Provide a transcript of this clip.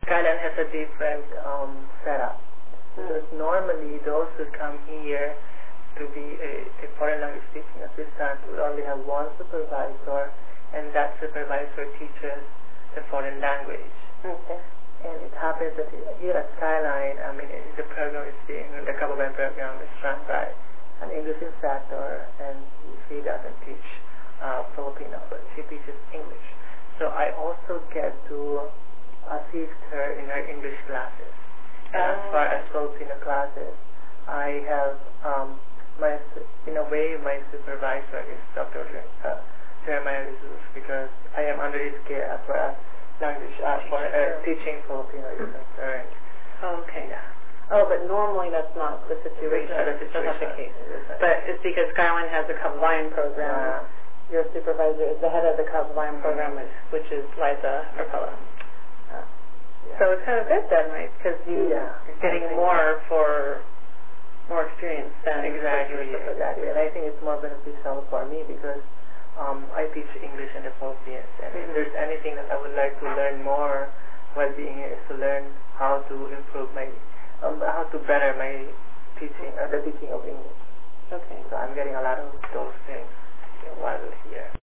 Skyline has a different setup. Because normally those who come here to be a foreign language teaching assistant will only have one supervisor, and that supervisor teaches the foreign language. Okay. And it happens that here at Skyline, the program is the Kababayan program is run by an English instructor, and she doesn't teach Filipino, but she teaches English. So I also get to assist her in her English classes. And as far as Filipino classes, I have in a way my supervisor is Dr. Jeremiah Jesus, because I am under his care as far as language for teaching Filipino is concerned. Okay. Yeah. Oh, but normally that's not the situation. That's not the case. But it's because Skyline has a Kababayan program. Your supervisor is the head of the Kababayan program, which is Liza Arpella. So it's kind of good then, right? Because you're getting more for more experience than exactly. And I think it's more beneficial for me because I teach English in the Philippines, and if there's anything that I would like to learn more while being here is to learn how to improve how to better my teaching, the teaching of English. Okay. So I'm getting a lot of those things while here.